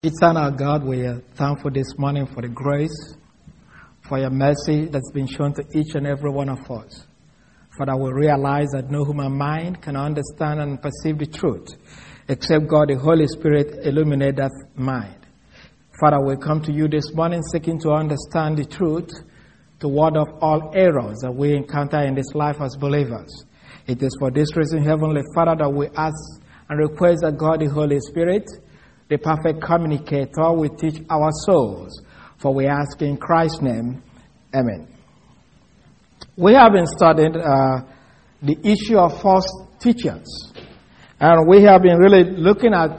Eternal God, we are thankful this morning for the grace, for your mercy that's been shown to each and every one of us. Father, we realize that no human mind can understand and perceive the truth, except God, the Holy Spirit, illuminate that mind. Father, we come to you this morning seeking to understand the truth, to ward off all errors that we encounter in this life as believers. It is for this reason, Heavenly Father, that we ask and request that God, the Holy Spirit, the perfect communicator, will teach our souls. For we ask in Christ's name, amen. We have been studying the issue of false teachers. And we have been really looking at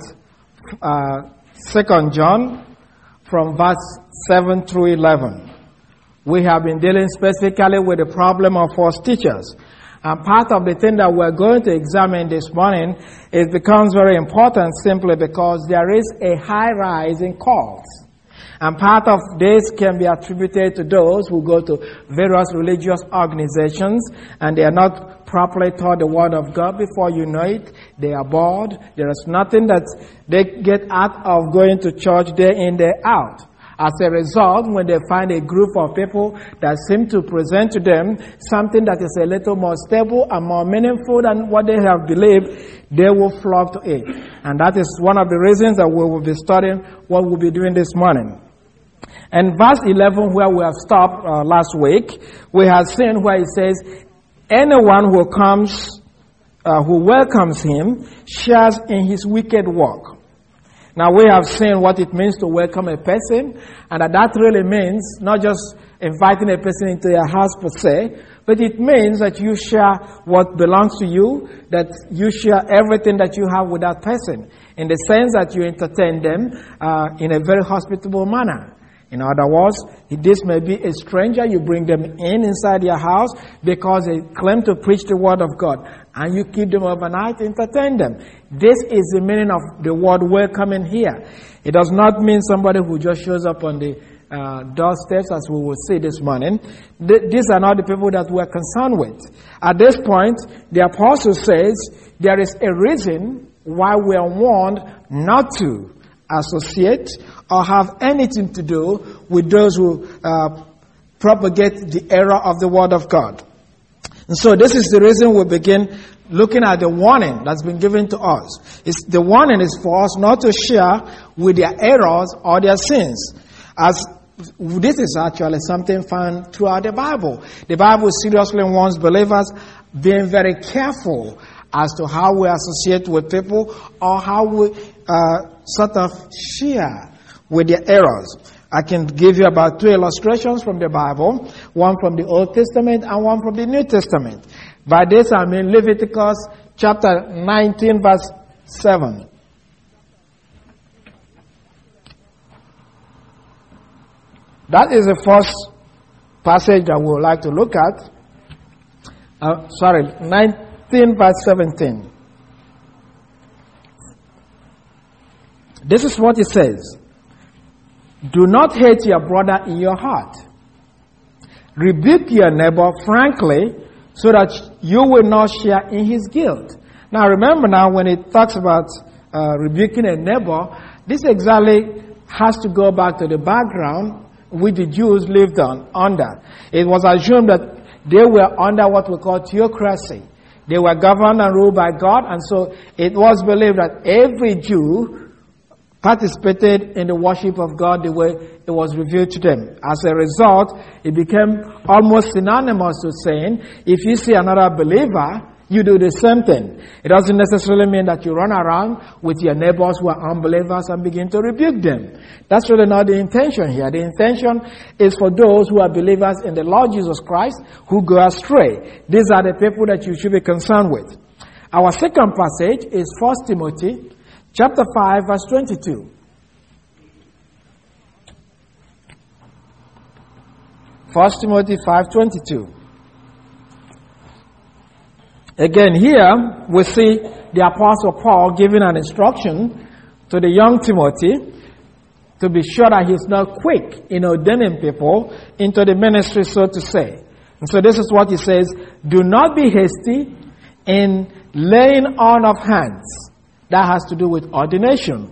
2 John from verse 7 through 11. We have been dealing specifically with the problem of false teachers. And part of the thing that we're going to examine this morning, it becomes very important simply because there is a high rise in cults. And part of this can be attributed to those who go to various religious organizations and they are not properly taught the Word of God. Before you know it, they are bored. There is nothing that they get out of going to church day in, day out. As a result, when they find a group of people that seem to present to them something that is a little more stable and more meaningful than what they have believed, they will flock to it. And that is one of the reasons that we will be studying what we'll be doing this morning. And verse 11, where we have stopped last week, we have seen where it says, anyone who comes, who welcomes him, shares in his wicked work. Now, we have seen what it means to welcome a person, and that really means not just inviting a person into your house per se, but it means that you share what belongs to you, that you share everything that you have with that person, in the sense that you entertain them in a very hospitable manner. In other words, this may be a stranger, you bring them inside your house because they claim to preach the Word of God, and you keep them overnight, entertain them. This is the meaning of the word welcoming here. It does not mean somebody who just shows up on the doorsteps, as we will see this morning. These are not the people that we're concerned with. At this point, the apostle says there is a reason why we are warned not to associate or have anything to do with those who propagate the error of the Word of God. And so this is the reason we begin looking at the warning that's been given to us. The warning is for us not to share with their errors or their sins. As this is actually something found throughout the Bible. The Bible seriously warns believers being very careful as to how we associate with people or how we sort of share with their errors. I can give you about 2 illustrations from the Bible, one from the Old Testament and one from the New Testament. By this I mean Leviticus chapter 19 verse 7. That is the first passage that we would like to look at. 19 verse 17. This is what it says. Do not hate your brother in your heart. Rebuke your neighbor frankly so that you will not share in his guilt. Now remember when it talks about rebuking a neighbor, this exactly has to go back to the background which the Jews lived under. It was assumed that they were under what we call theocracy. They were governed and ruled by God, and so it was believed that every Jew participated in the worship of God the way it was revealed to them. As a result, it became almost synonymous to saying, if you see another believer, you do the same thing. It doesn't necessarily mean that you run around with your neighbors who are unbelievers and begin to rebuke them. That's really not the intention here. The intention is for those who are believers in the Lord Jesus Christ who go astray. These are the people that you should be concerned with. Our second passage is 1 Timothy chapter 5, verse 22. First Timothy 5:22. Again, here we see the Apostle Paul giving an instruction to the young Timothy to be sure that he's not quick in ordaining people into the ministry, so to say. And so this is what he says: do not be hasty in laying on of hands. That has to do with ordination.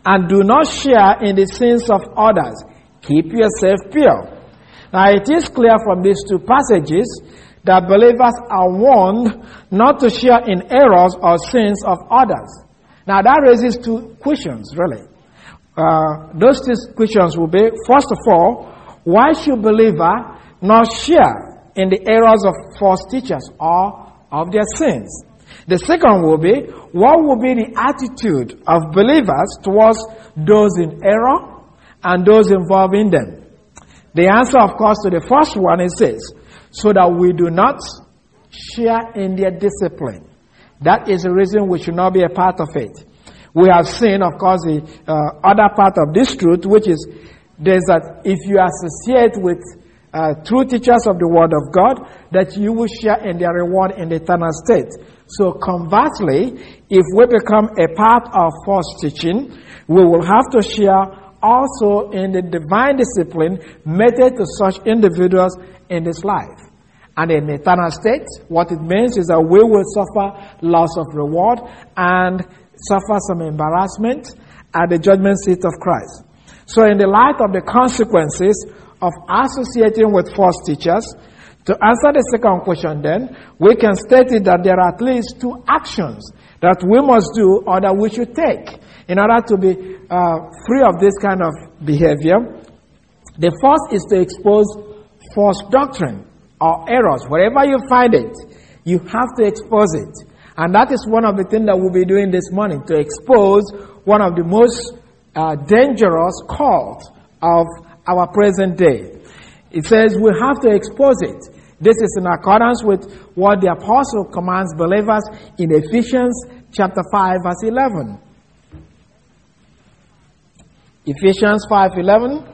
and do not share in the sins of others. Keep yourself pure. Now it is clear from these two passages that believers are warned not to share in errors or sins of others. Now that raises two questions, really. Those two questions will be, first of all, why should believer not share in the errors of false teachers or of their sins? The second will be, what will be the attitude of believers towards those in error and those involved in them? The answer, of course, to the first one is this: so that we do not share in their discipline. That is the reason we should not be a part of it. We have seen, of course, the other part of this truth, which is there's that if you associate with true teachers of the Word of God, that you will share in their reward in the eternal state. So conversely, if we become a part of false teaching, we will have to share also in the divine discipline meted to such individuals in this life. And in the eternal state, what it means is that we will suffer loss of reward and suffer some embarrassment at the judgment seat of Christ. So in the light of the consequences of associating with false teachers, to answer the second question then, we can state it that there are at least two actions that we must do or that we should take in order to be free of this kind of behavior. The first is to expose false doctrine or errors. Wherever you find it, you have to expose it. And that is one of the things that we'll be doing this morning, to expose one of the most dangerous cults of our present day. It says we have to expose it. This is in accordance with what the apostle commands believers in Ephesians chapter 5 verse 11. Ephesians 5:11.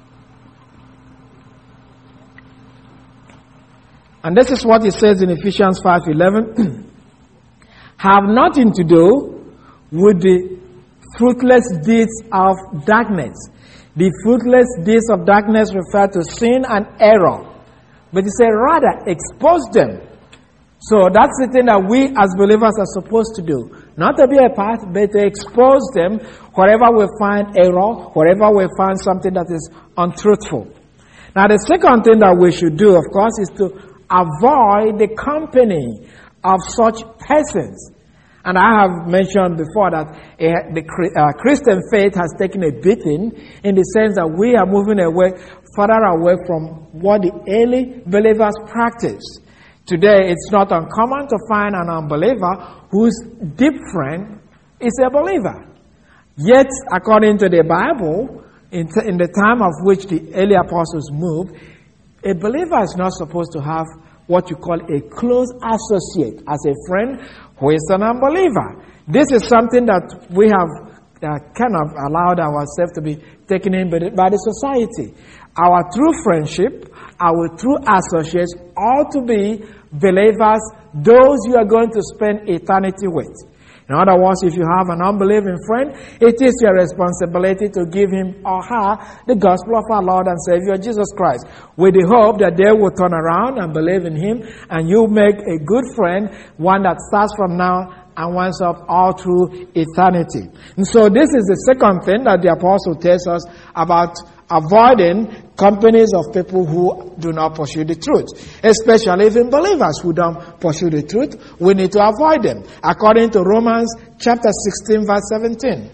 And this is what it says in Ephesians 5:11. Have nothing to do with the fruitless deeds of darkness. The fruitless deeds of darkness refer to sin and error. But he said, rather, expose them. So that's the thing that we as believers are supposed to do. Not to be a part, but to expose them wherever we find error, wherever we find something that is untruthful. Now the second thing that we should do, of course, is to avoid the company of such persons. And I have mentioned before that the Christian faith has taken a beating in the sense that we are moving further away from what the early believers practiced. Today, it's not uncommon to find an unbeliever whose deep friend is a believer. Yet, according to the Bible, in the time of which the early apostles moved, a believer is not supposed to have what you call a close associate as a friend who is an unbeliever. This is something that we have kind of allowed ourselves to be taken in by the society. Our true friendship, our true associates ought to be believers, those you are going to spend eternity with. In other words, if you have an unbelieving friend, it is your responsibility to give him or her the gospel of our Lord and Savior Jesus Christ, with the hope that they will turn around and believe in him, and you make a good friend, one that starts from now and winds up all through eternity. And so this is the second thing that the apostle tells us about avoiding companies of people who do not pursue the truth. Especially even believers who don't pursue the truth, we need to avoid them. According to Romans chapter 16 verse 17.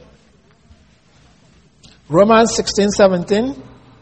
Romans 16:17.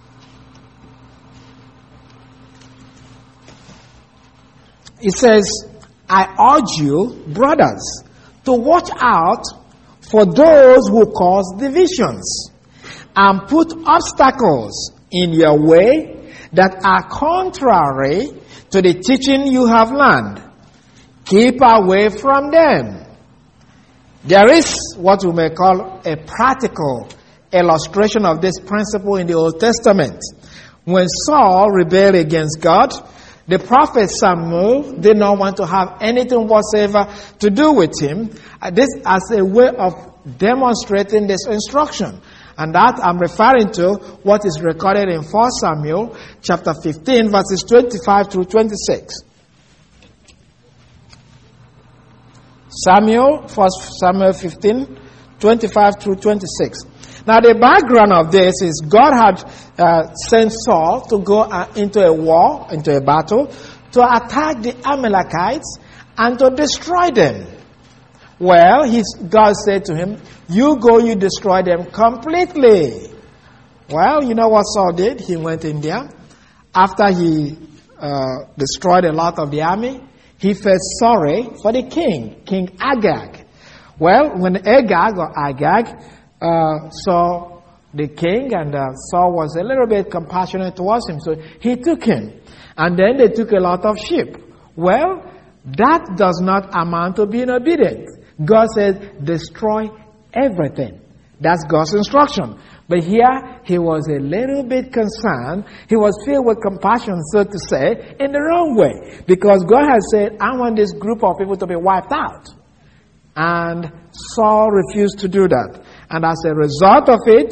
It says, I urge you, brothers, to watch out for those who cause divisions and put obstacles in your way that are contrary to the teaching you have learned. Keep away from them. There is what we may call a practical illustration of this principle in the Old Testament. When Saul rebelled against God, the prophet Samuel did not want to have anything whatsoever to do with him. This as a way of demonstrating this instruction. And that I'm referring to what is recorded in 1 Samuel chapter 15 verses 25 through 26. Samuel 1 Samuel 15, 25 through 26. Now, the background of this is God had sent Saul to go into a war, into a battle, to attack the Amalekites and to destroy them. Well, God said to him, you go, you destroy them completely. Well, you know what Saul did? He went in there. After he destroyed a lot of the army, he felt sorry for the king, King Agag. Well, when Agag saw the king, and Saul was a little bit compassionate towards him, so he took him. And then they took a lot of sheep. Well, that does not amount to being obedient. God said, destroy everything. That's God's instruction. But here, he was a little bit concerned. He was filled with compassion, so to say, in the wrong way. Because God has said, I want this group of people to be wiped out. And Saul refused to do that. And as a result of it,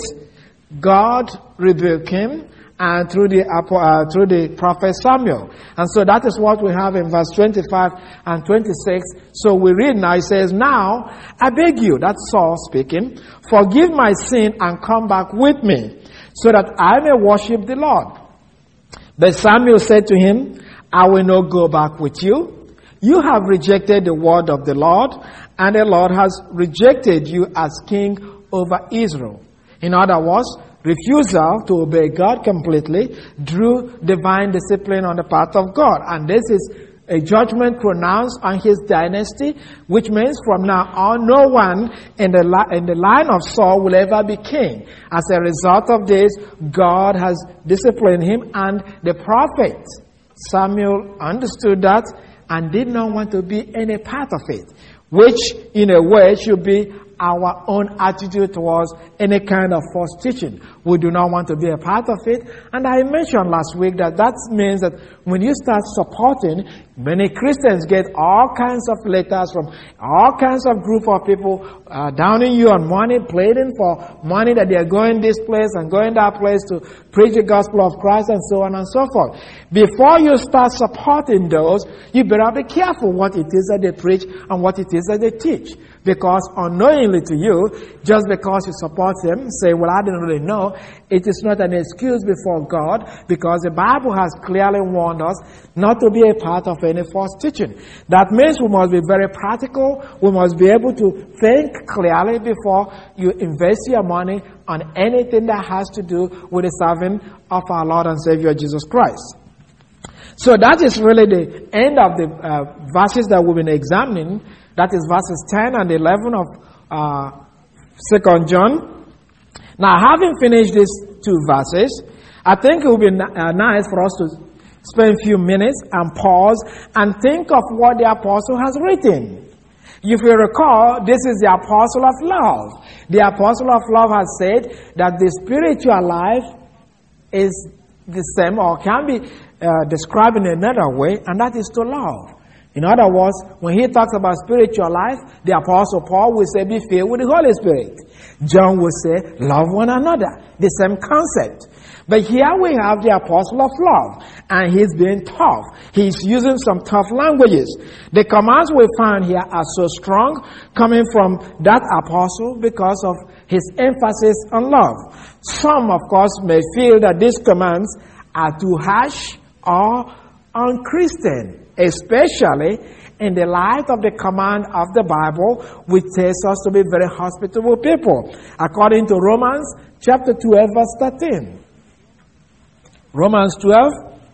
God rebuked him, and through the prophet Samuel. And so that is what we have in verse 25 and 26. So we read now, it says, now I beg you, that's Saul speaking, forgive my sin and come back with me, so that I may worship the Lord. But Samuel said to him, I will not go back with you. You have rejected the word of the Lord, and the Lord has rejected you as king over Israel. In other words, refusal to obey God completely drew divine discipline on the part of God. And this is a judgment pronounced on his dynasty, which means from now on, no one in the line of Saul will ever be king. As a result of this, God has disciplined him, and the prophet Samuel understood that and did not want to be any part of it, which in a way should be our own attitude towards any kind of false teaching. We do not want to be a part of it. And I mentioned last week that means that when you start supporting, many Christians get all kinds of letters from all kinds of group of people downing you on money, pleading for money that they are going this place and going that place to preach the gospel of Christ and so on and so forth. Before you start supporting those, you better be careful what it is that they preach and what it is that they teach. Because unknowingly to you, just because you support them, say, well, I didn't really know, it is not an excuse before God, because the Bible has clearly warned us not to be a part of any false teaching. That means we must be very practical. We must be able to think clearly before you invest your money on anything that has to do with the serving of our Lord and Savior Jesus Christ. So that is really the end of the verses that we've been examining. That is verses 10 and 11 of 2 John. Now, having finished these two verses, I think it would be nice for us to spend a few minutes and pause and think of what the apostle has written. If you recall, this is the apostle of love. The apostle of love has said that the spiritual life is the same, or can be described in another way, and that is to love. In other words, when he talks about spiritual life, the Apostle Paul will say, be filled with the Holy Spirit. John will say, love one another. The same concept. But here we have the Apostle of love, and he's being tough. He's using some tough languages. The commands we find here are so strong, coming from that apostle because of his emphasis on love. Some, of course, may feel that these commands are too harsh or unchristian, especially in the light of the command of the Bible, which tells us to be very hospitable people, according to Romans chapter 12, verse 13. Romans 12,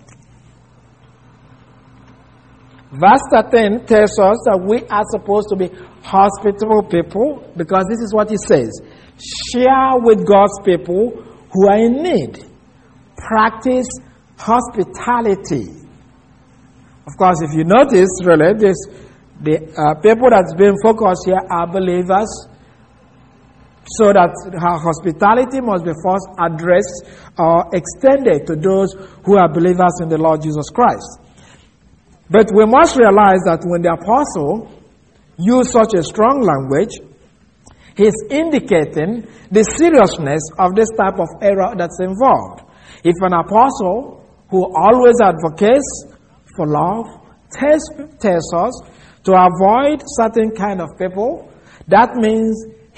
verse 13 tells us that we are supposed to be hospitable people, because this is what it says: share with God's people who are in need. Practice hospitality. Of course, if you notice, really, the people that's being focused here are believers, so that hospitality must be first addressed or extended to those who are believers in the Lord Jesus Christ. But we must realize that when the apostle used such a strong language, he's indicating the seriousness of this type of error that's involved. If an apostle who always advocates for love tells us to avoid certain kind of people, that means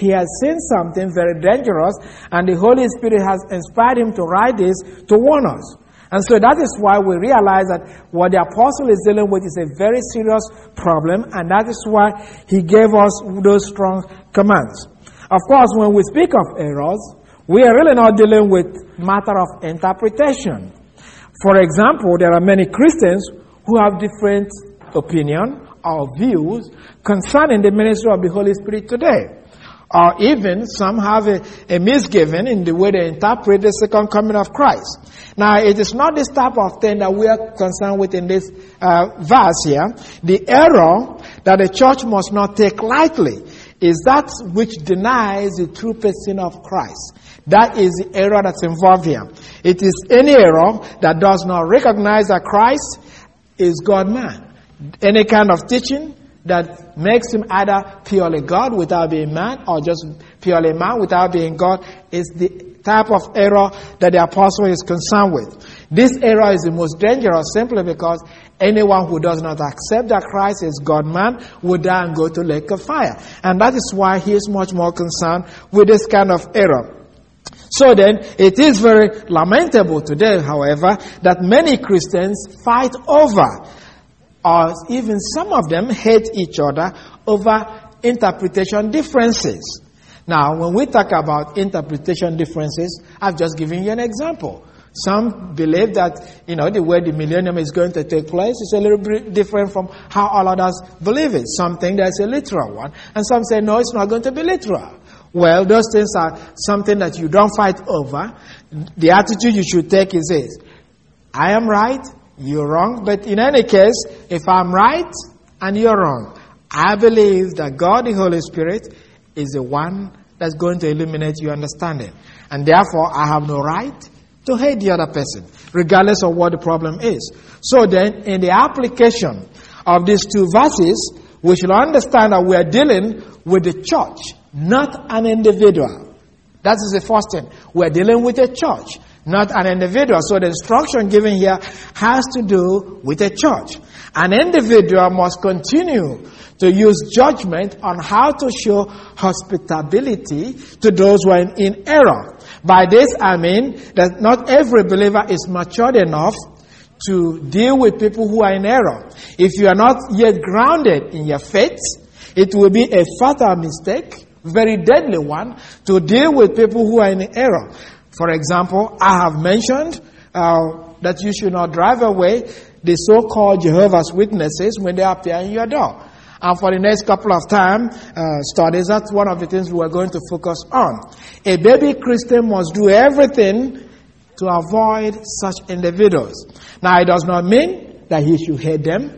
he has seen something very dangerous, and the Holy Spirit has inspired him to write this to warn us. And so that is why we realize that what the apostle is dealing with is a very serious problem, and that is why he gave us those strong commands. Of course, when we speak of errors, we are really not dealing with matter of interpretation. For example, there are many Christians who have different opinion or views concerning the ministry of the Holy Spirit today. Or even some have a misgiving in the way they interpret the second coming of Christ. Now, it is not this type of thing that we are concerned with in this verse here. The error that the church must not take lightly is that which denies the true person of Christ. That is the error that's involved here. It is any error that does not recognize that Christ is God-man. Any kind of teaching that makes him either purely God without being man, or just purely man without being God, is the type of error that the apostle is concerned with. This error is the most dangerous simply because anyone who does not accept that Christ is God-man will die and go to lake of fire. And that is why he is much more concerned with this kind of error. So then, it is very lamentable today, however, that many Christians fight over, or even some of them hate each other over interpretation differences. Now, when we talk about interpretation differences, I've just given you an example. Some believe that, the way the millennium is going to take place is a little bit different from how all others believe it. Some think there's a literal one, and some say, no, it's not going to be literal. Well, those things are something that you don't fight over. The attitude you should take is this: I am right, you're wrong. But in any case, if I'm right and you're wrong, I believe that God, the Holy Spirit, is the one that's going to illuminate your understanding. And therefore, I have no right to hate the other person, regardless of what the problem is. So then, in the application of these two verses, we should understand that we are dealing with the church, not an individual. That is the first thing. We are dealing with a church, not an individual. So the instruction given here has to do with a church. An individual must continue to use judgment on how to show hospitality to those who are in error. By this I mean that not every believer is matured enough to deal with people who are in error. If you are not yet grounded in your faith, it will be a fatal mistake, very deadly one, to deal with people who are in error. For example, I have mentioned that you should not drive away the so-called Jehovah's Witnesses when they appear in your door. And for the next couple of studies, that's one of the things we are going to focus on. A baby Christian must do everything to avoid such individuals. Now, it does not mean that he should hate them,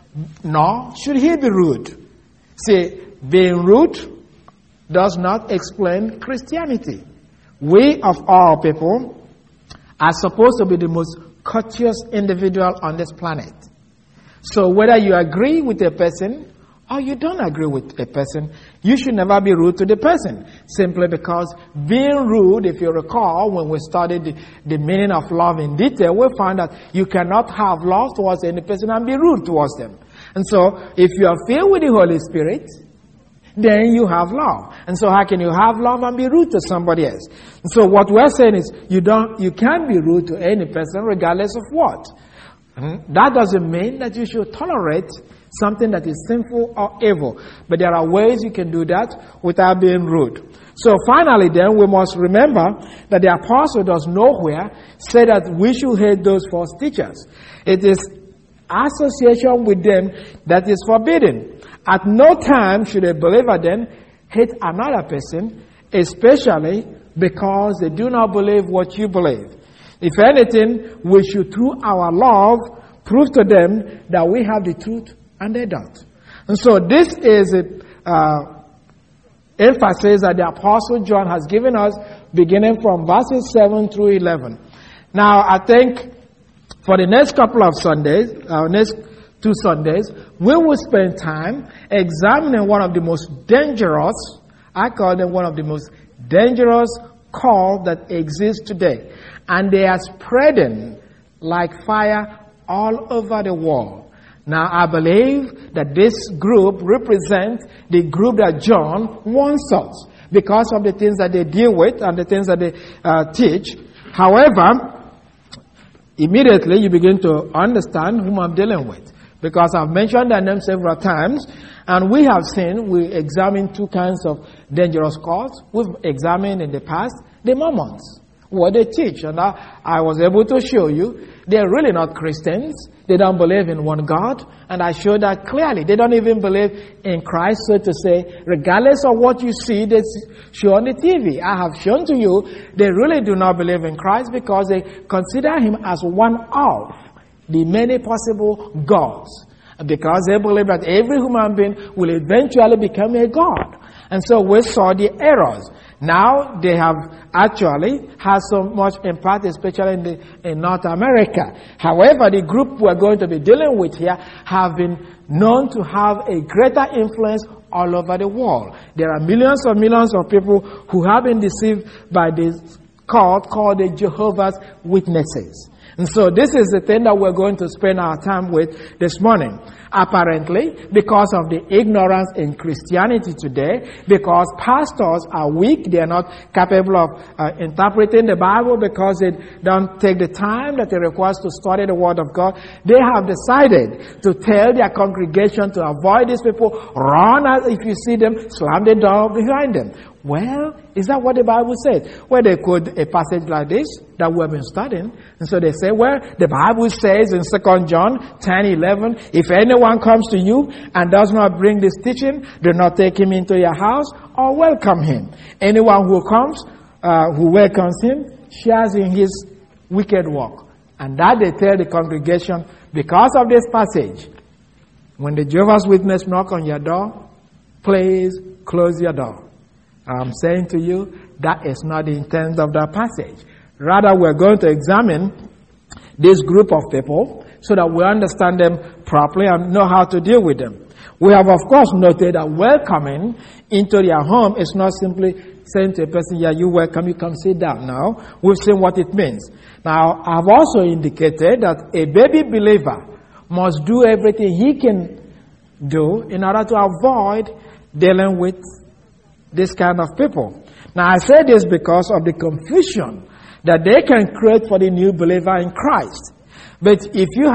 nor should he be rude. See, being rude does not explain Christianity. We, of all people, are supposed to be the most courteous individual on this planet. So whether you agree with a person or you don't agree with a person, you should never be rude to the person. Simply because being rude, if you recall, when we studied the meaning of love in detail, we found that you cannot have love towards any person and be rude towards them. And so, if you are filled with the Holy Spirit, then you have love. And so how can you have love and be rude to somebody else? And so what we're saying is you can't be rude to any person regardless of what. That doesn't mean that you should tolerate something that is sinful or evil. But there are ways you can do that without being rude. So finally then, we must remember that the apostle does nowhere say that we should hate those false teachers. It is association with them that is forbidden. At no time should a believer then hate another person, especially because they do not believe what you believe. If anything, we should, through our love, prove to them that we have the truth and they don't. And so this is an emphasis that the Apostle John has given us, beginning from verses 7 through 11. Now, I think for the next couple of Sundays, next 2 Sundays, we will spend time examining one of the most dangerous, I call them one of the most dangerous cults that exist today. And they are spreading like fire all over the world. Now, I believe that this group represents the group that John wants us. because of the things that they deal with and the things that they teach. However, immediately you begin to understand whom I'm dealing with, because I've mentioned their name several times, and we examined two kinds of dangerous cults. We've examined in the past the Mormons, what they teach, and I was able to show you they're really not Christians. They don't believe in one God, and I showed that clearly. They don't even believe in Christ, so to say, regardless of what you see they show on the TV. I have shown to you they really do not believe in Christ because they consider him as one of the many possible gods, because they believe that every human being will eventually become a god. And so we saw the errors. Now they have actually had so much impact, especially in North America. However, the group we're going to be dealing with here have been known to have a greater influence all over the world. There are millions of people who have been deceived by this cult called the Jehovah's Witnesses. And so this is the thing that we're going to spend our time with this morning. Apparently, because of the ignorance in Christianity today, because pastors are weak, they are not capable of interpreting the Bible, because they don't take the time that it requires to study the Word of God, they have decided to tell their congregation to avoid these people, run as if you see them, slam the door behind them. Well, is that what the Bible says? Well, they quote a passage like this that we have been studying. And so they say, well, the Bible says in 2 John 10:11, if anyone comes to you and does not bring this teaching, do not take him into your house or welcome him. Anyone who comes, who welcomes him, shares in his wicked work. And that they tell the congregation, because of this passage, when the Jehovah's Witness knock on your door, please close your door. I'm saying to you, that is not the intent of that passage. Rather, we're going to examine this group of people so that we understand them properly and know how to deal with them. We have, of course, noted that welcoming into their home is not simply saying to a person, yeah, you're welcome, you come sit down now. We've seen what it means. Now, I've also indicated that a baby believer must do everything he can do in order to avoid dealing with this kind of people. Now, I say this because of the confusion that they can create for the new believer in Christ. But if you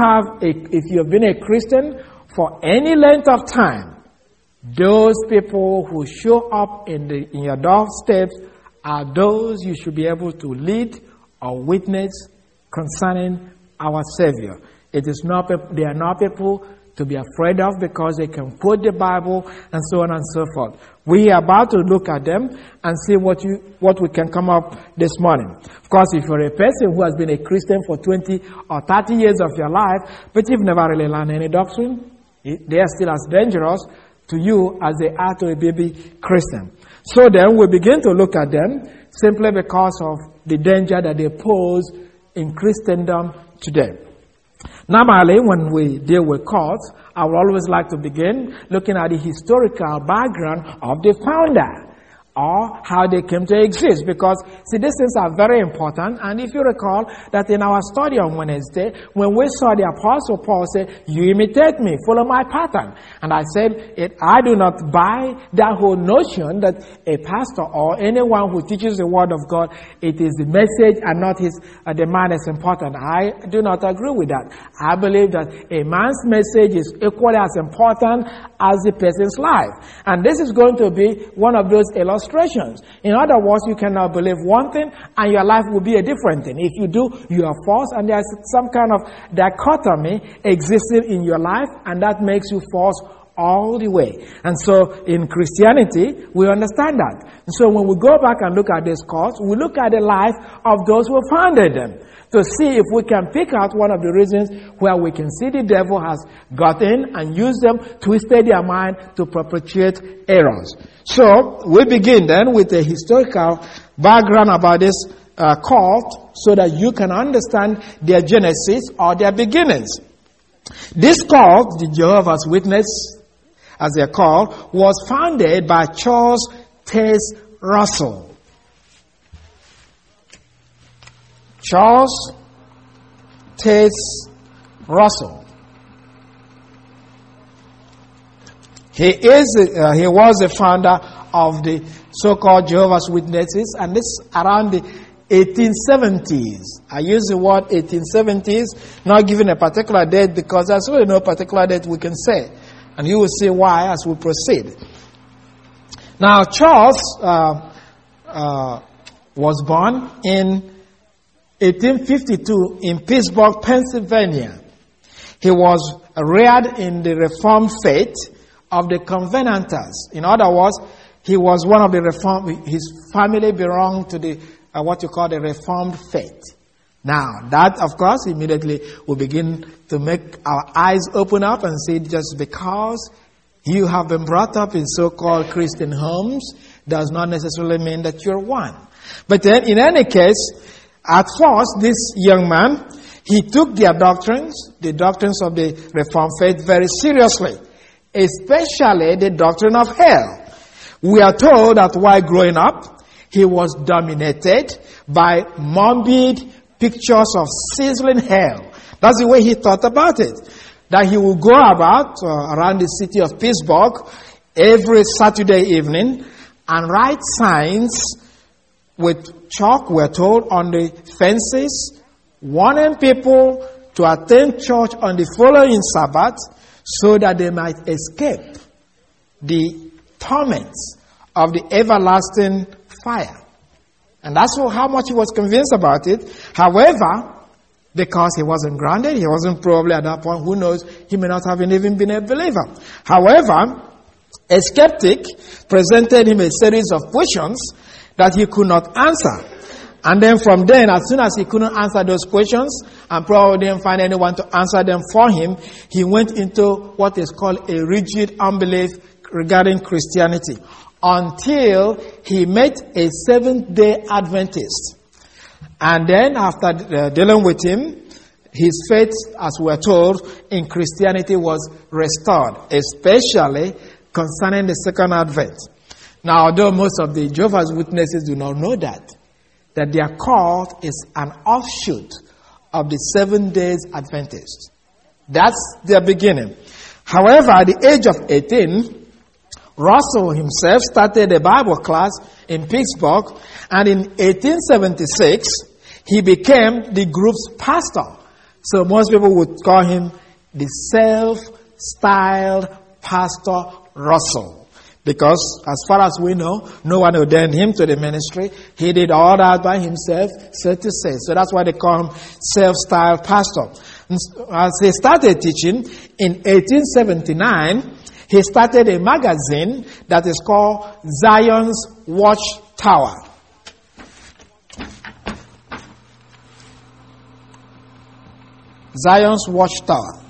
have been a Christian for any length of time, those people who show up in your doorsteps are those you should be able to lead or witness concerning our Savior. They are not people to be afraid of, because they can quote the Bible and so on and so forth. We are about to look at them and see what we can come up this morning. Of course, if you're a person who has been a Christian for 20 or 30 years of your life, but you've never really learned any doctrine, they are still as dangerous to you as they are to a baby Christian. So then we begin to look at them simply because of the danger that they pose in Christendom today. Normally, when we deal with cults, I would always like to begin looking at the historical background of the founder, or how they came to exist. Because, see, these things are very important. And if you recall that in our study on Wednesday, when we saw the Apostle Paul say, you imitate me, follow my pattern. And I said, I do not buy that whole notion that a pastor or anyone who teaches the Word of God, it is the message and not the man is important. I do not agree with that. I believe that a man's message is equally as important as the person's life. And this is going to be one of those illustrations. In other words, you cannot believe one thing and your life will be a different thing. If you do, you are false, and there's some kind of dichotomy existing in your life, and that makes you false all the way. And so in Christianity, we understand that. And so when we go back and look at these cults, we look at the life of those who founded them, to see if we can pick out one of the reasons where we can see the devil has got in and used them, twisted their mind to perpetuate errors. So we begin then with a historical background about this cult, so that you can understand their genesis or their beginnings. This cult, the Jehovah's Witness, as they're called, was founded by Charles Taze Russell. Charles Taze Russell. He was the founder of the so-called Jehovah's Witnesses, and this around the 1870s. I use the word 1870s, not giving a particular date, because there's really no particular date we can say. And you will see why as we proceed. Now, Charles was born in 1852 in Pittsburgh, Pennsylvania. He was reared in the Reformed faith of the Covenanters. In other words, he was one of the Reformed. His family belonged to the what you call the Reformed faith. Now, that, of course, immediately will begin to make our eyes open up and see, just because you have been brought up in so-called Christian homes does not necessarily mean that you're one. But then, in any case, at first, this young man, he took their doctrines, the doctrines of the Reformed faith, very seriously, especially the doctrine of hell. We are told that while growing up, he was dominated by morbid pictures of sizzling hell. That's the way he thought about it. That he would go about around the city of Pittsburgh every Saturday evening and write signs with chalk, we're told, on the fences, warning people to attend church on the following Sabbath so that they might escape the torments of the everlasting fire. And that's how much he was convinced about it. However, because he wasn't grounded, he wasn't probably at that point, who knows, he may not have even been a believer. However, a skeptic presented him a series of questions that he could not answer. And then from then, as soon as he couldn't answer those questions, and probably didn't find anyone to answer them for him, he went into what is called a rigid unbelief regarding Christianity, until he met a Seventh-day Adventist. And then after dealing with him, his faith, as we're told, in Christianity was restored, especially concerning the second advent. Now, although most of the Jehovah's Witnesses do not know that their cult is an offshoot of the 7 days Adventists. That's their beginning. However, at the age of 18, Russell himself started a Bible class in Pittsburgh, and in 1876, he became the group's pastor. So most people would call him the self-styled Pastor Russell. Because as far as we know, no one ordained him to the ministry. He did all that by himself, so to say. So that's why they call him self-styled pastor. And as he started teaching in 1879, he started a magazine that is called Zion's Watchtower. Zion's Watchtower.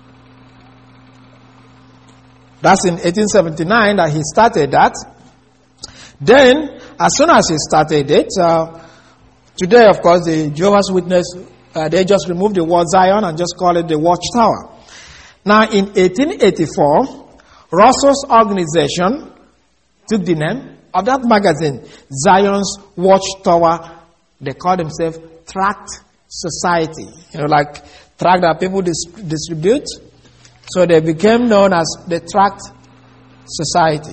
That's in 1879 that he started that. Then, as soon as he started it, today, of course, the Jehovah's Witness, they just removed the word Zion and just call it the Watchtower. Now, in 1884, Russell's organization took the name of that magazine, Zion's Watchtower. They called themselves Tract Society. You know, like tract that people distribute. So they became known as the Tract Society.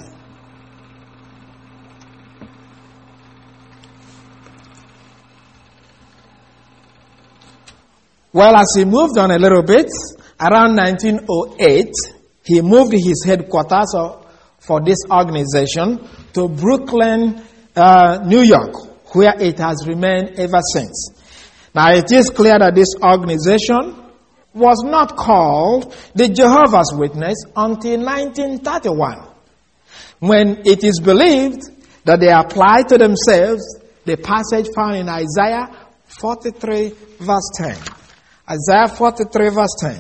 Well, as he moved on a little bit, around 1908, he moved his headquarters for this organization to Brooklyn, New York, where it has remained ever since. Now, it is clear that this organization was not called the Jehovah's Witness until 1931, when it is believed that they applied to themselves the passage found in Isaiah 43, verse 10. Isaiah 43, verse 10.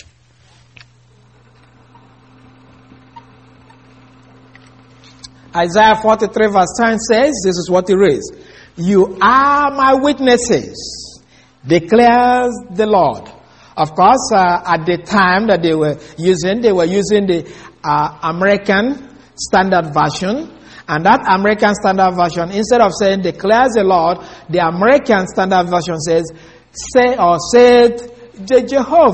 Isaiah 43 verse 10 says, this is what it reads: "You are my witnesses, declares the Lord." Of course, at the time that they were using the American Standard Version. And that American Standard Version, instead of saying "declares the Lord," the American Standard Version says, said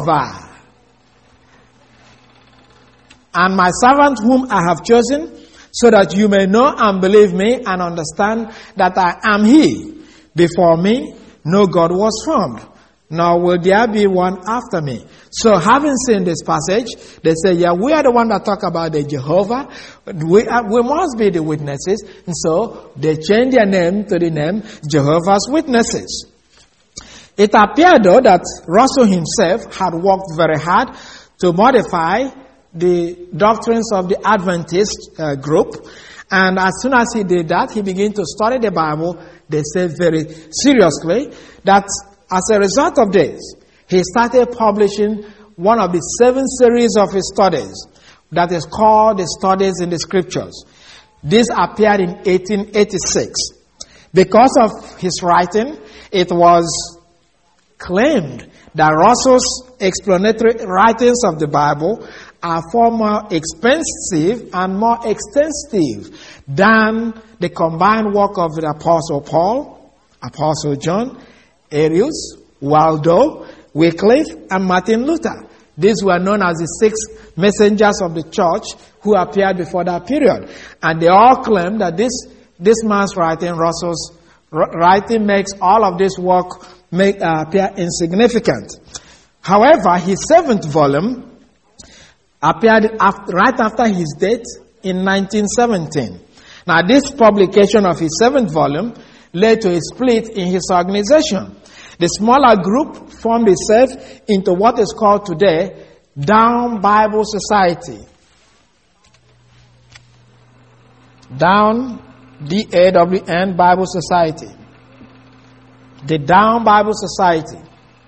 Jehovah. "And my servant whom I have chosen, so that you may know and believe me and understand that I am he. Before me, no God was formed, nor will there be one after me. So having seen this passage, they say, yeah, we are the one that talk about the Jehovah. We must be the witnesses. And so they change their name to the name Jehovah's Witnesses. It appeared, though, that Russell himself had worked very hard to modify the doctrines of the Adventist group. And as soon as he did that, he began to study the Bible, they say very seriously, that as a result of this, he started publishing one of the 7 series of his studies that is called the Studies in the Scriptures. This appeared in 1886. Because of his writing, it was claimed that Russell's explanatory writings of the Bible are far more expensive and more extensive than the combined work of the Apostle Paul, Apostle John, Arius, Waldo, Wycliffe, and Martin Luther. These were known as the 6 messengers of the church who appeared before that period. And they all claim that this man's writing, Russell's writing, makes all of this work appear insignificant. However, his 7th volume appeared right after his death in 1917. Now, this publication of his 7th volume led to a split in his organization. The smaller group formed itself into what is called today Down Bible Society. Down, D-A-W-N, Bible Society. The Down Bible Society.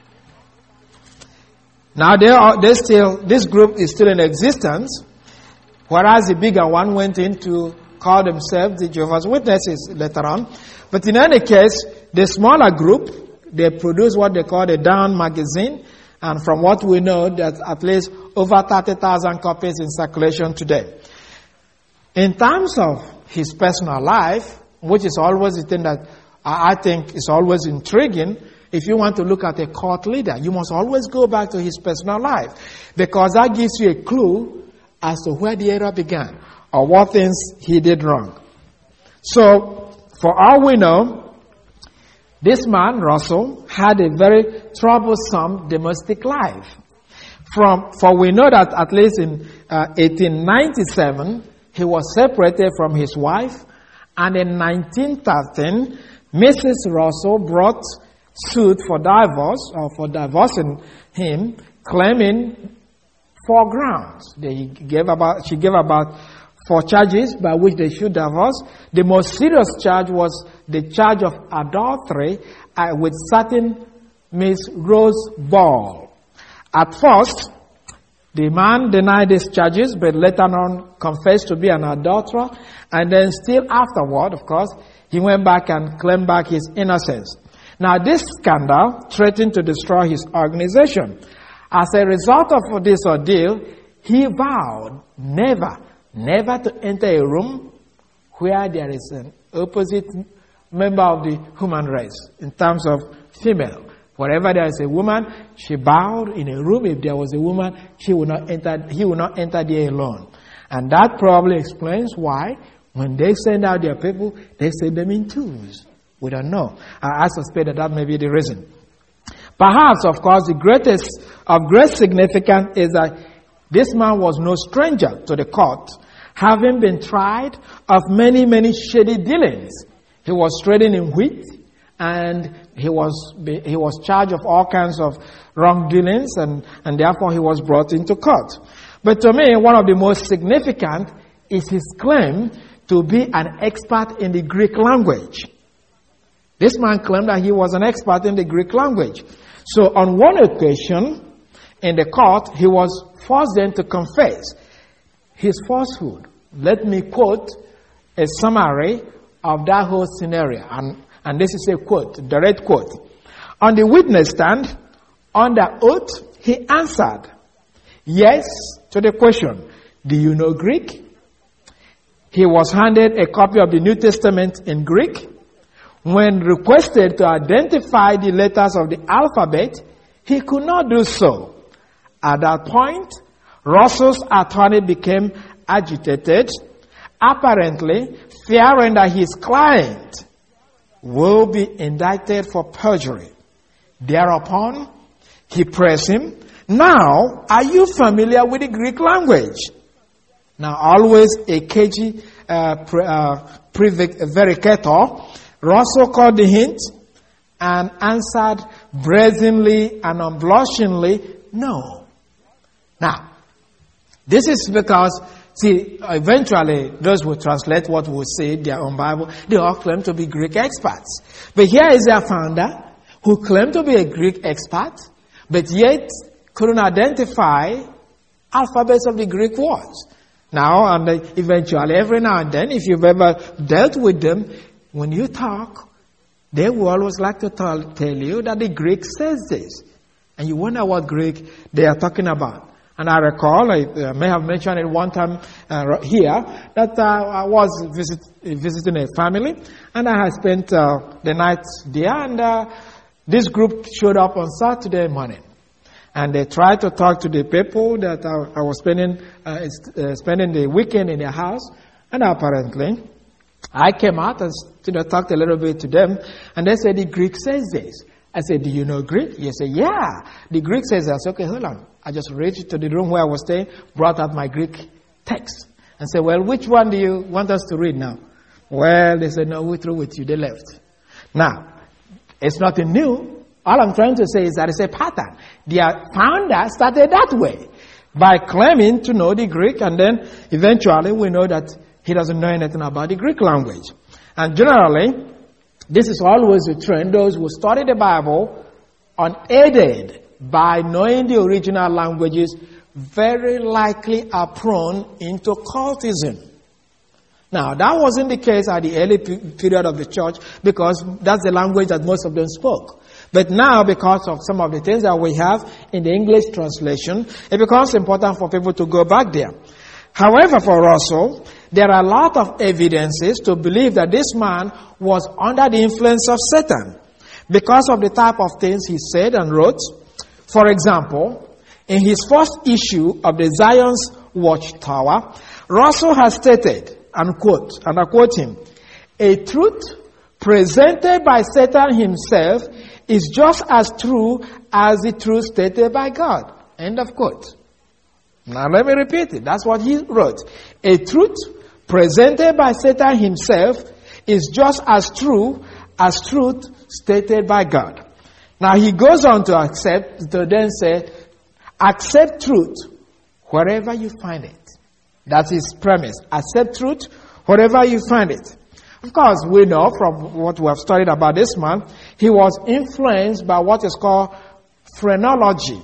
Now, this group is still in existence, whereas the bigger one went in to call themselves the Jehovah's Witnesses later on. But in any case, the smaller group, they produce what they call the Down magazine, and from what we know, there's at least over 30,000 copies in circulation today. In terms of his personal life, which is always the thing that I think is always intriguing, if you want to look at a cult leader, you must always go back to his personal life, because that gives you a clue as to where the error began or what things he did wrong. So, for all we know, this man, Russell, had a very troublesome domestic life. For we know that at least in 1897, he was separated from his wife, and in 1913, Mrs. Russell brought suit for divorce, or for divorcing him, claiming 4 grounds. She gave about 4 charges by which they should divorce. The most serious charge was the charge of adultery with certain Miss Rose Ball. At first, the man denied these charges, but later on confessed to be an adulterer, and then still afterward, of course, he went back and claimed back his innocence. Now, this scandal threatened to destroy his organization. As a result of this ordeal, he vowed never to enter a room where there is an opposite member of the human race, in terms of female. Wherever there is a woman, she vowed in a room, if there was a woman, he would not enter there alone. And that probably explains why, when they send out their people, they send them in twos. We don't know. I suspect that may be the reason. Perhaps, of course, the greatest of great significance is that this man was no stranger to the court, having been tried of many, many shady dealings. He was trading in wheat, and he was charged of all kinds of wrongdoings, and therefore he was brought into court. But to me, one of the most significant is his claim to be an expert in the Greek language. This man claimed that he was an expert in the Greek language. So on one occasion in the court, he was forced then to confess his falsehood. Let me quote a summary of that whole scenario. And this is a quote, direct quote. On the witness stand, under oath, he answered yes to the question, do you know Greek? He was handed a copy of the New Testament in Greek. When requested to identify the letters of the alphabet, he could not do so. At that point, Russell's attorney became agitated apparently fearing that his client will be indicted for perjury. Thereupon, he pressed him, "Now, are you familiar with the Greek language?" Now, always a cagey prevaricator, Russell caught the hint and answered brazenly and unblushingly, "No." Now, this is because, see, eventually those who translate what we say, their own Bible, they all claim to be Greek experts. But here is their founder who claimed to be a Greek expert, but yet couldn't identify alphabets of the Greek words. Now, and eventually, every now and then, if you've ever dealt with them, when you talk, they will always like to tell you that the Greek says this. And you wonder what Greek they are talking about. And I recall, I may have mentioned it one time here, that I was visiting a family, and I had spent the night there, and this group showed up on Saturday morning. And they tried to talk to the people that I was spending the weekend in their house. And apparently, I came out and talked a little bit to them. And they said, "The Greek says this." I said, "Do you know Greek?" They said, "Yeah, the Greek says that." I said, "Okay, hold on." I just reached to the room where I was staying, brought out my Greek text, and said, "Well, which one do you want us to read now?" Well, they said, "No, we're through with you." They left. Now, it's nothing new. All I'm trying to say is that it's a pattern. Their founder started that way, by claiming to know the Greek, and then eventually we know that he doesn't know anything about the Greek language. And generally, this is always a trend. Those who study the Bible unaided by knowing the original languages very likely are prone into cultism. Now, that wasn't the case at the early period of the church, because that's the language that most of them spoke. But now, because of some of the things that we have in the English translation, it becomes important for people to go back there. However, for Russell, there are a lot of evidences to believe that this man was under the influence of Satan because of the type of things he said and wrote. For example, in his first issue of the Zion's Watchtower, Russell has stated, and I quote him, "A truth presented by Satan himself is just as true as the truth stated by God." End of quote. Now let me repeat it. That's what he wrote. "A truth presented by Satan himself is just as true as truth stated by God." Now he goes on to then say, "Accept truth wherever you find it." That's his premise. Accept truth wherever you find it. Of course, we know from what we have studied about this man, he was influenced by what is called phrenology.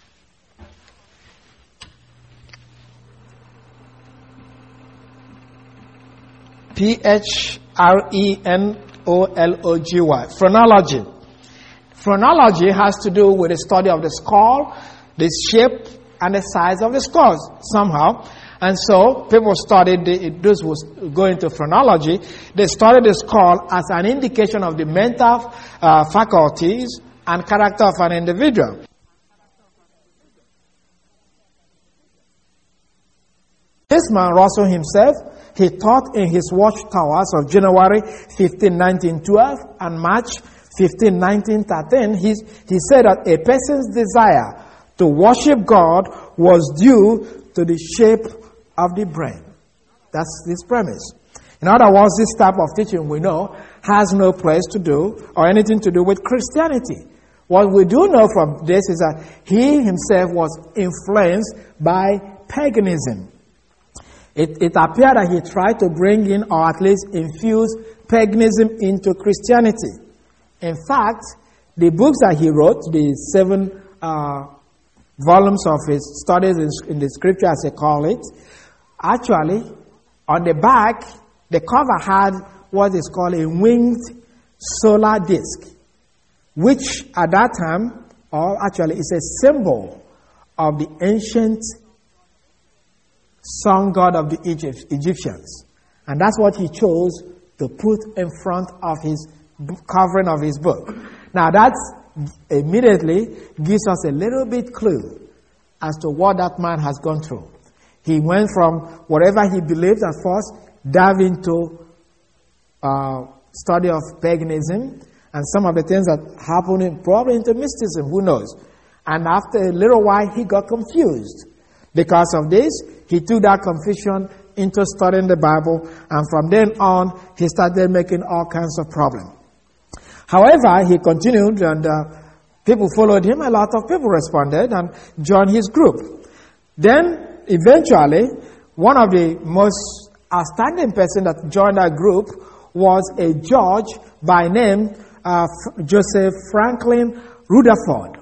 Phrenology. Phrenology. Phrenology has to do with the study of the skull, the shape, and the size of the skull somehow. And so people studied, those who go into phrenology, they studied the skull as an indication of the mental faculties and character of an individual. This man, Russell himself, he taught in his watchtowers of January 15, 1912 and March 15, 1913. He said that a person's desire to worship God was due to the shape of the brain. That's his premise. In other words, this type of teaching we know has no place to do or anything to do with Christianity. What we do know from this is that he himself was influenced by paganism. It appeared that he tried to bring in or at least infuse paganism into Christianity. In fact, the books that he wrote, the 7 volumes of his studies in the scripture, as they call it, actually, on the back, the cover had what is called a winged solar disk, which at that time, or actually is a symbol of the ancient sun god of the Egyptians. And that's what he chose to put in front of his covering of his book. Now that immediately gives us a little bit clue as to what that man has gone through. He went from whatever he believed at first dive into study of paganism and some of the things that happened, probably into mysticism, who knows. And after a little while, he got confused. Because of this, he took that confusion into studying the Bible, and from then on, he started making all kinds of problems. However, he continued, and people followed him. A lot of people responded and joined his group. Then, eventually, one of the most outstanding person that joined that group was a judge by name Joseph Franklin Rutherford.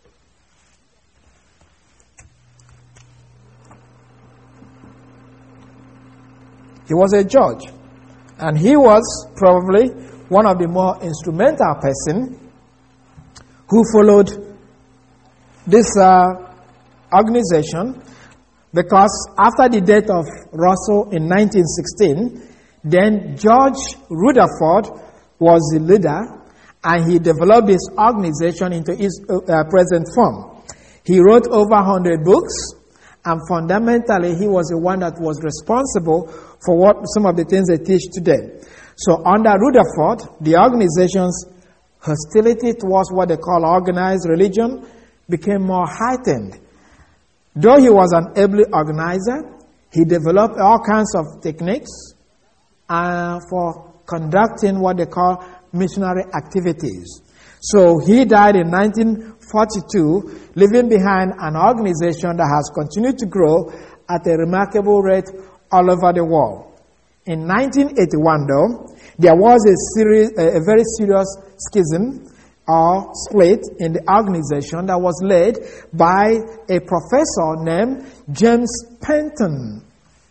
He was a judge, and he was probably one of the more instrumental person who followed this organization, because after the death of Russell in 1916, then George Rutherford was the leader, and he developed this organization into its present form. He wrote over 100 books, and fundamentally he was the one that was responsible for what some of the things they teach today. So under Rutherford, the organization's hostility towards what they call organized religion became more heightened. Though he was an able organizer, he developed all kinds of techniques for conducting what they call missionary activities. So he died in 1942, leaving behind an organization that has continued to grow at a remarkable rate all over the world. In 1981, though, there was a very serious schism or split in the organization that was led by a professor named James Penton.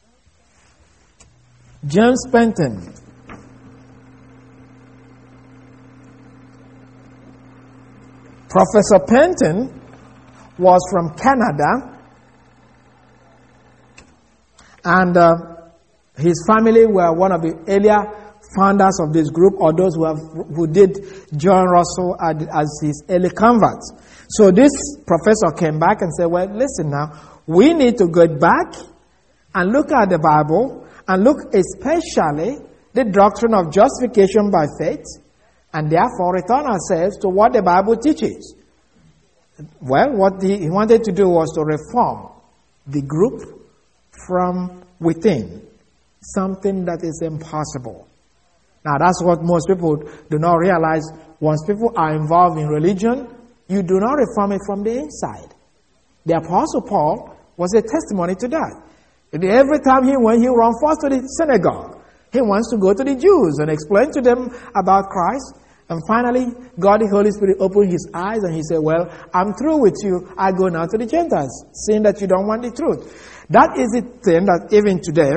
James Penton. Professor Penton was from Canada, and his family were one of the earlier founders of this group, or those who did join Russell as his early converts. So this professor came back and said, well, listen now, we need to go back and look at the Bible and look especially the doctrine of justification by faith, and therefore return ourselves to what the Bible teaches. Well, what he wanted to do was to reform the group from within, something that is impossible. Now, that's what most people do not realize. Once people are involved in religion, you do not reform it from the inside. The Apostle Paul was a testimony to that. Every time he ran first to the synagogue. He wants to go to the Jews and explain to them about Christ. And finally, God the Holy Spirit opened his eyes and he said, well, I'm through with you. I go now to the Gentiles, seeing that you don't want the truth. That is the thing that even today,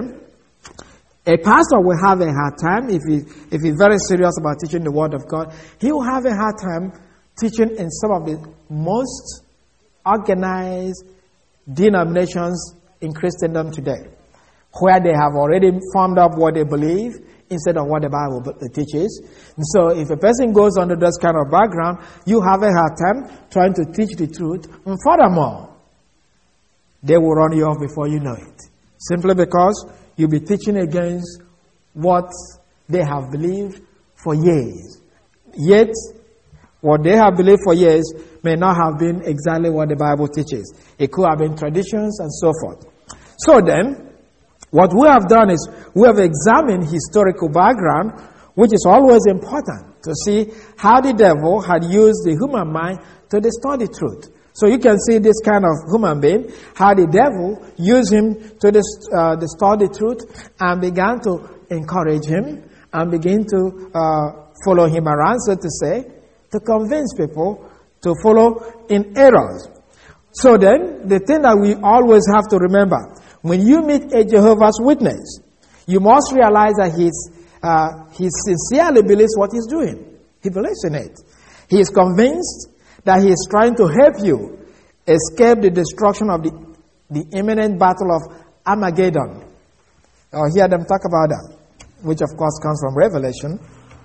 a pastor will have a hard time if he's very serious about teaching the Word of God. He will have a hard time teaching in some of the most organized denominations in Christendom today, where they have already formed up what they believe instead of what the Bible teaches. And so if a person goes under this kind of background, you have a hard time trying to teach the truth. And furthermore, they will run you off before you know it. Simply because you'll be teaching against what they have believed for years. Yet, what they have believed for years may not have been exactly what the Bible teaches. It could have been traditions and so forth. So then, what we have done is we have examined historical background, which is always important to see how the devil had used the human mind to distort the truth. So you can see this kind of human being, how the devil used him to distort the truth and began to encourage him and begin to follow him around, so to say, to convince people to follow in errors. So then, the thing that we always have to remember, when you meet a Jehovah's Witness, you must realize that he sincerely believes what he's doing. He believes in it. He is convinced that he is trying to help you escape the destruction of the imminent battle of Armageddon. I'll hear them talk about that, which of course comes from Revelation.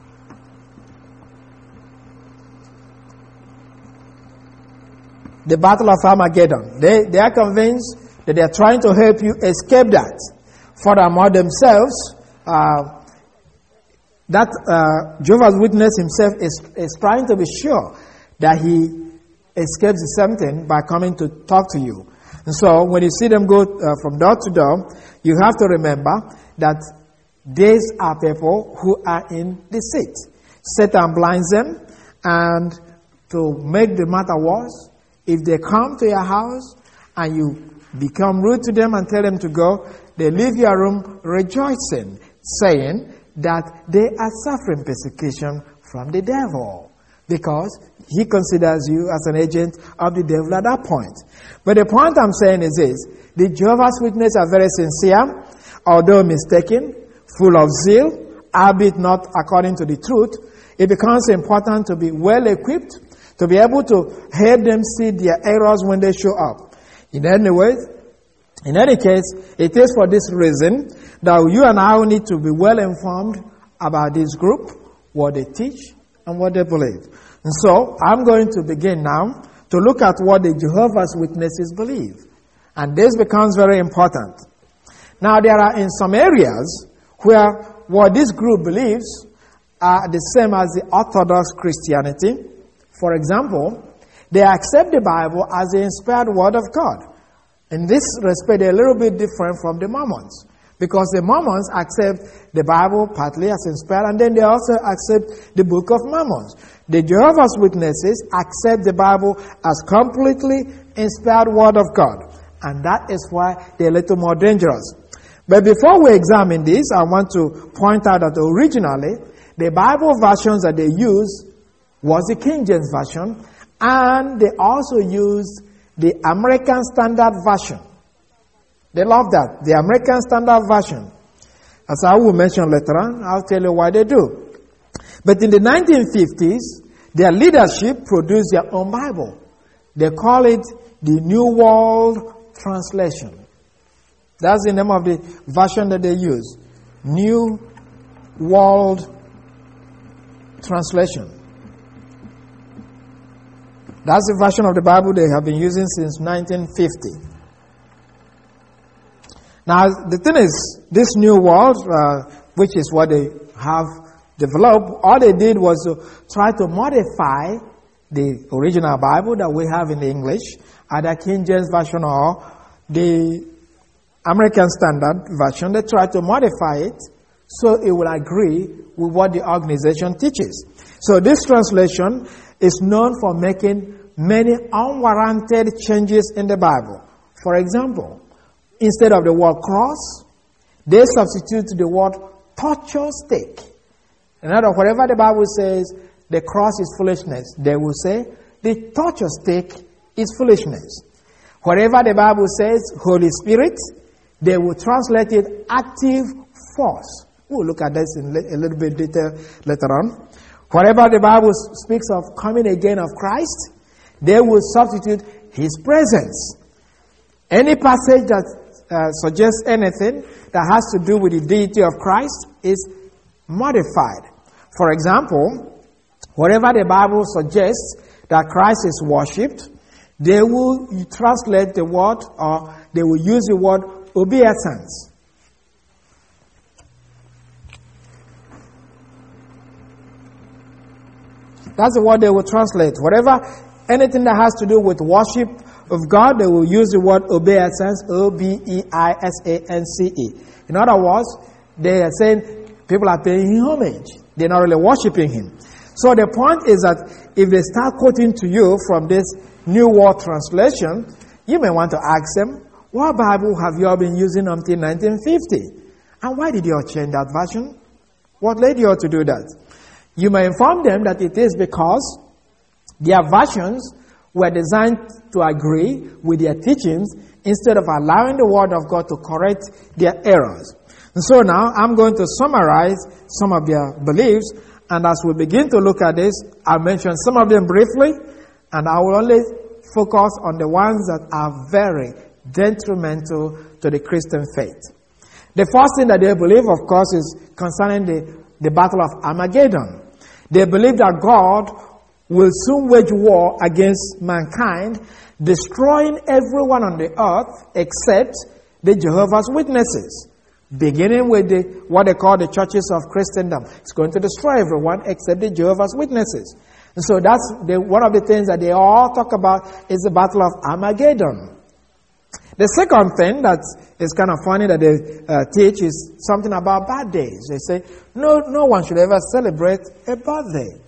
The battle of Armageddon. They are convinced that they are trying to help you escape that. Furthermore, themselves Jehovah's Witness himself is trying to be sure that he escapes the same thing by coming to talk to you. And so when you see them go from door to door, you have to remember that these are people who are in deceit. Satan blinds them, and to make the matter worse, if they come to your house and you become rude to them and tell them to go, they leave your room rejoicing, saying that they are suffering persecution from the devil, because he considers you as an agent of the devil at that point. But the point I'm saying is this: the Jehovah's Witnesses are very sincere, although mistaken, full of zeal, albeit not according to the truth. It becomes important to be well equipped, to be able to help them see their errors when they show up. In any case, it is for this reason that you and I need to be well informed about this group, what they teach, and what they believe. And so, I'm going to begin now to look at what the Jehovah's Witnesses believe. And this becomes very important. Now, there are in some areas where what this group believes are the same as the Orthodox Christianity. For example, they accept the Bible as the inspired Word of God. In this respect, they're a little bit different from the Mormons, because the Mormons accept the Bible partly as inspired, and then they also accept the Book of Mormon. The Jehovah's Witnesses accept the Bible as completely inspired Word of God, and that is why they're a little more dangerous. But before we examine this, I want to point out that originally, the Bible versions that they used was the King James Version, and they also used the American Standard Version. They love that, the American Standard Version. As I will mention later on, I'll tell you why they do. But in the 1950s, their leadership produced their own Bible. They call it the New World Translation. That's the name of the version that they use. New World Translation. That's the version of the Bible they have been using since 1950. Now, the thing is, this New World, which is what they have developed, all they did was to try to modify the original Bible that we have in English, either King James Version or the American Standard Version. They tried to modify it so it will agree with what the organization teaches. So this translation is known for making many unwarranted changes in the Bible. For example, instead of the word cross, they substitute the word torture stake. In other words, whatever the Bible says, the cross is foolishness, they will say the torture stake is foolishness. Whatever the Bible says, Holy Spirit, they will translate it active force. We'll look at this in a little bit detail later on. Whatever the Bible speaks of coming again of Christ, they will substitute His presence. Any passage that suggests anything that has to do with the deity of Christ is modified. For example, wherever the Bible suggests that Christ is worshipped, they will translate the word, or they will use the word obeisance. That's the word they will translate. Anything that has to do with worship of God, they will use the word obeisance, obeisance. In other words, they are saying people are paying Him homage. They're not really worshiping Him. So the point is that if they start quoting to you from this New World Translation, you may want to ask them, what Bible have you all been using until 1950? And why did you all change that version? What led you all to do that? You may inform them that it is because their versions were designed to agree with their teachings instead of allowing the Word of God to correct their errors. And so now I'm going to summarize some of their beliefs, and as we begin to look at this, I'll mention some of them briefly, and I will only focus on the ones that are very detrimental to the Christian faith. The first thing that they believe, of course, is concerning the Battle of Armageddon. They believe that God will soon wage war against mankind, destroying everyone on the earth except the Jehovah's Witnesses. beginning with what they call the churches of Christendom. It's going to destroy everyone except the Jehovah's Witnesses. And so that's one of the things that they all talk about is the Battle of Armageddon. The second thing that is kind of funny that they teach is something about birthdays. They say, no one should ever celebrate a birthday.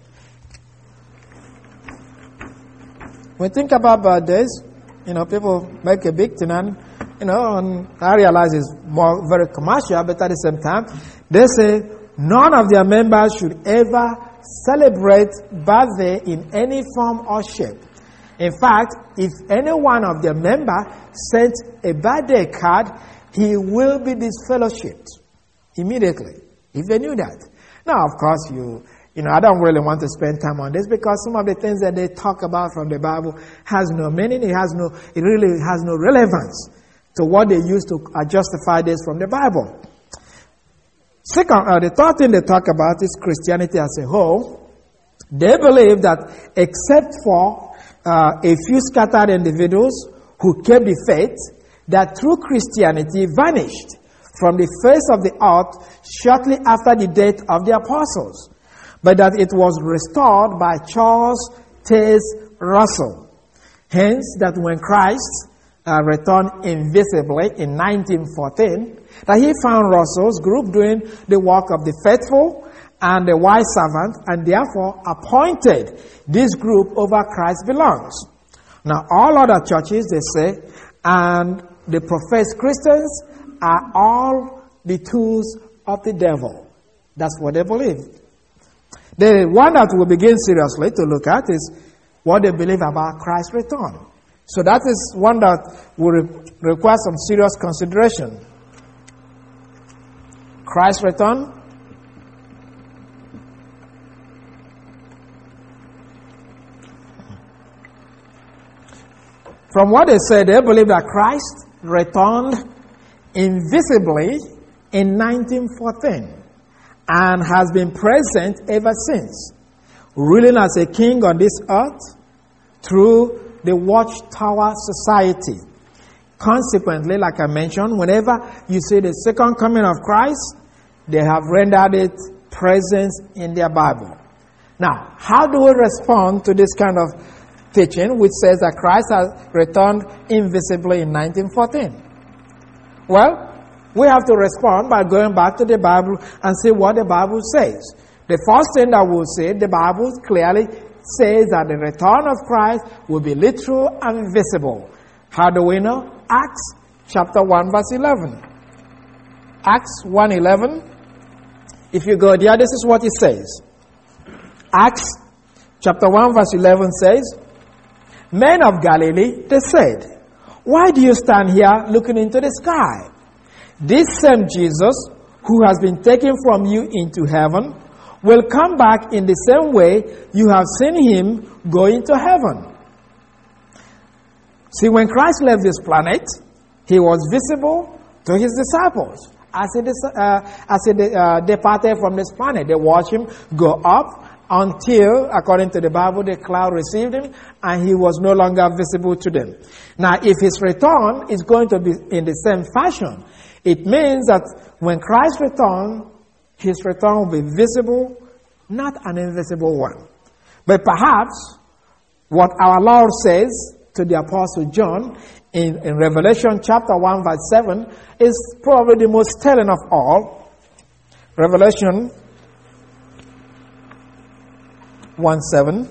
When we think about birthdays, people make a big thing, and I realize it's very commercial, but at the same time, they say none of their members should ever celebrate birthday in any form or shape. In fact, if any one of their members sent a birthday card, he will be disfellowshipped immediately, if they knew that. Now, of course, I don't really want to spend time on this because some of the things that they talk about from the Bible has no meaning. It really has no relevance to what they use to justify this from the Bible. Second, the third thing they talk about is Christianity as a whole. They believe that except for a few scattered individuals who kept the faith, that true Christianity vanished from the face of the earth shortly after the death of the apostles, but that it was restored by Charles Taze Russell. Hence, that when Christ returned invisibly in 1914, that he found Russell's group doing the work of the faithful and the wise servant, and therefore appointed this group over Christ belongs. Now, all other churches, they say, and the professed Christians are all the tools of the devil. That's what they believe. The one that we'll begin seriously to look at is what they believe about Christ's return. So that is one that will require some serious consideration. Christ's return. From what they say, they believe that Christ returned invisibly in 1914 and has been present ever since, ruling as a king on this earth through the Watchtower Society. Consequently, like I mentioned, whenever you see the second coming of Christ, they have rendered it presence in their Bible. Now, how do we respond to this kind of teaching which says that Christ has returned invisibly in 1914? Well, we have to respond by going back to the Bible and see what the Bible says. The first thing that we'll say, the Bible clearly says that the return of Christ will be literal and visible. How do we know? Acts chapter 1 verse 11. Acts 1:11. If you go there, this is what it says. Acts chapter 1 verse 11 says, "Men of Galilee," they said, "why do you stand here looking into the sky? This same Jesus who has been taken from you into heaven will come back in the same way you have seen him go into heaven." See, when Christ left this planet, he was visible to his disciples. As he departed from this planet, they watched him go up until, according to the Bible, the cloud received him and he was no longer visible to them. Now, if his return is going to be in the same fashion, it means that when Christ returns, his return will be visible, not an invisible one. But perhaps what our Lord says to the Apostle John in Revelation chapter 1 verse 7 is probably the most telling of all. Revelation 1:7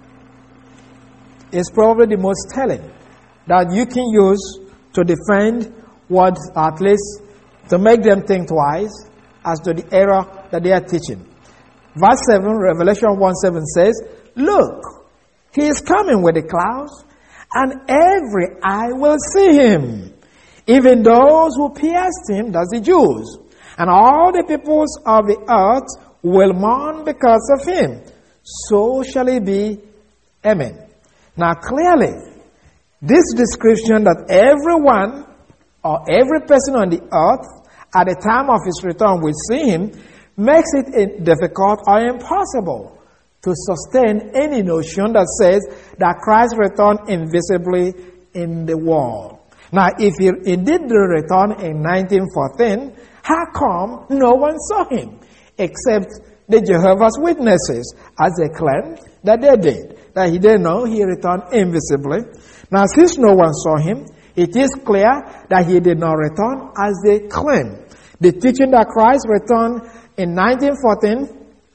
is probably the most telling that you can use to defend what, at least to make them think twice as to the error that they are teaching. Verse 7, Revelation 1:7 says, "Look, he is coming with the clouds, and every eye will see him, even those who pierced him," that's the Jews, "and all the peoples of the earth will mourn because of him. So shall it be. Amen." Now clearly, this description that everyone or every person on the earth at the time of his return will see him makes it difficult or impossible to sustain any notion that says that Christ returned invisibly in the world. Now, if he did return in 1914, How come no one saw him except the Jehovah's Witnesses, as they claim that they did? That he didn't know, he returned invisibly. Now, since no one saw him, it is clear that he did not return as they claim. The teaching that Christ returned in 1914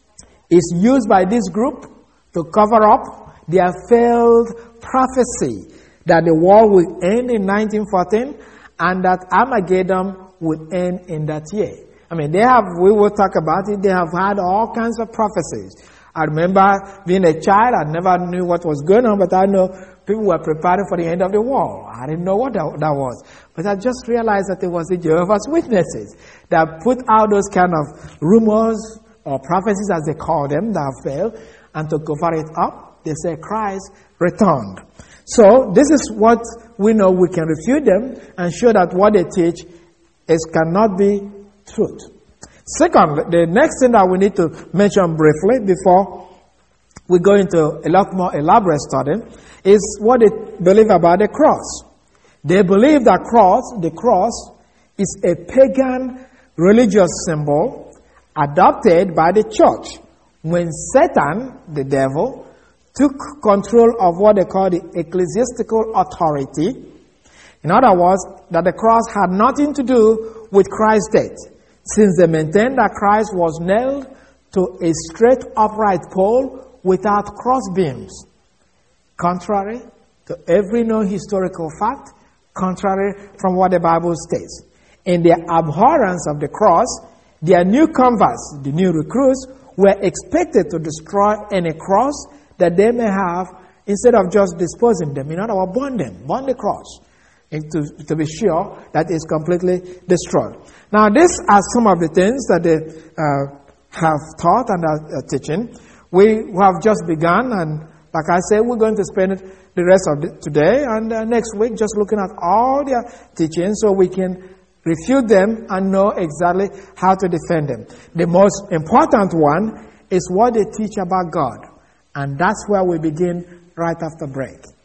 is used by this group to cover up their failed prophecy that the war will end in 1914 and that Armageddon would end in that year. I mean, we will talk about it, they have had all kinds of prophecies. I remember being a child, I never knew what was going on, but I know people were preparing for the end of the war. I didn't know what that was. But I just realized that it was the Jehovah's Witnesses that put out those kind of rumors or prophecies, as they call them, that have failed. And to cover it up, they say Christ returned. So this is what we know. We can refute them and show that what they teach cannot be truth. Second, the next thing that we need to mention briefly before we go into a lot more elaborate study is what they believe about the cross. They believe that the cross is a pagan religious symbol adopted by the church when Satan, the devil, took control of what they call the ecclesiastical authority. In other words, that the cross had nothing to do with Christ's death, since they maintained that Christ was nailed to a straight upright pole without crossbeams. Contrary to every known historical fact, contrary from what the Bible states. In their abhorrence of the cross, their new converts, the new recruits, were expected to destroy any cross that they may have instead of just disposing them. In other words, burn the cross, to be sure that it's completely destroyed. Now, these are some of the things that they have taught and are teaching. We have just begun, and like I said, we're going to spend the rest of today and next week just looking at all their teachings so we can refute them and know exactly how to defend them. The most important one is what they teach about God. And that's where we begin right after break.